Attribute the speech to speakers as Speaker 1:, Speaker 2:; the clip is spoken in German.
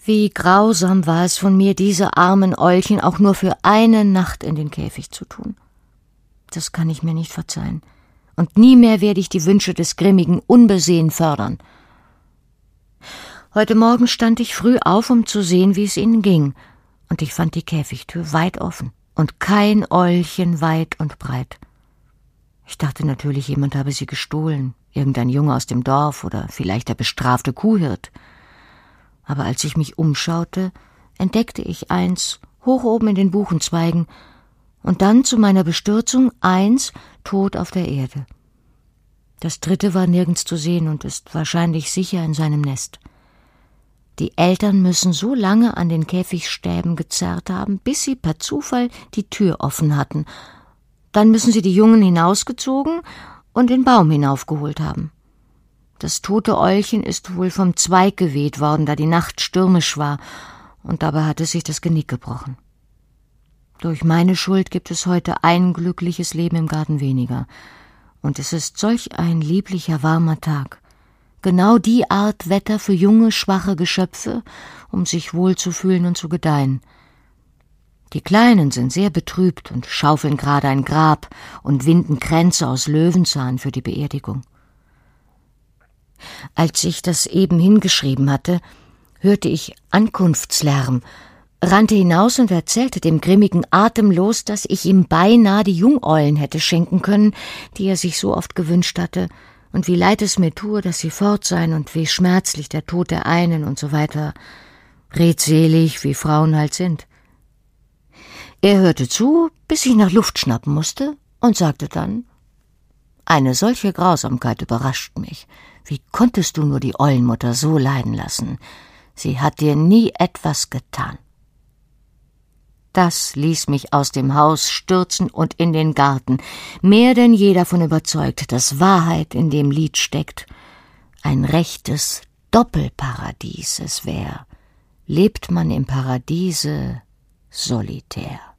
Speaker 1: Wie grausam war es von mir, diese armen Eulchen auch nur für eine Nacht in den Käfig zu tun. Das kann ich mir nicht verzeihen. Und nie mehr werde ich die Wünsche des Grimmigen unbesehen fördern. Heute Morgen stand ich früh auf, um zu sehen, wie es ihnen ging, und ich fand die Käfigtür weit offen und kein Eulchen weit und breit. Ich dachte natürlich, jemand habe sie gestohlen, irgendein Junge aus dem Dorf oder vielleicht der bestrafte Kuhhirt. Aber als ich mich umschaute, entdeckte ich eins hoch oben in den Buchenzweigen und dann zu meiner Bestürzung eins tot auf der Erde. Das dritte war nirgends zu sehen und ist wahrscheinlich sicher in seinem Nest. Die Eltern müssen so lange an den Käfigstäben gezerrt haben, bis sie per Zufall die Tür offen hatten. Dann müssen sie die Jungen hinausgezogen und den Baum hinaufgeholt haben. Das tote Eulchen ist wohl vom Zweig geweht worden, da die Nacht stürmisch war, und dabei hat es sich das Genick gebrochen. Durch meine Schuld gibt es heute ein glückliches Leben im Garten weniger, und es ist solch ein lieblicher, warmer Tag. Genau die Art Wetter für junge, schwache Geschöpfe, um sich wohlzufühlen und zu gedeihen. Die Kleinen sind sehr betrübt und schaufeln gerade ein Grab und winden Kränze aus Löwenzahn für die Beerdigung. Als ich das eben hingeschrieben hatte, hörte ich Ankunftslärm, rannte hinaus und erzählte dem Grimmigen atemlos, dass ich ihm beinahe die Jungeulen hätte schenken können, die er sich so oft gewünscht hatte, und wie leid es mir tue, dass sie fort seien und wie schmerzlich der Tod der einen und so weiter, redselig, wie Frauen halt sind. Er hörte zu, bis ich nach Luft schnappen musste, und sagte dann: »Eine solche Grausamkeit überrascht mich. Wie konntest du nur die Eulenmutter so leiden lassen? Sie hat dir nie etwas getan.« Das ließ mich aus dem Haus stürzen und in den Garten, mehr denn je davon überzeugt, dass Wahrheit in dem Lied steckt. Ein rechtes Doppelparadies es wär, lebt man im Paradiese solitär.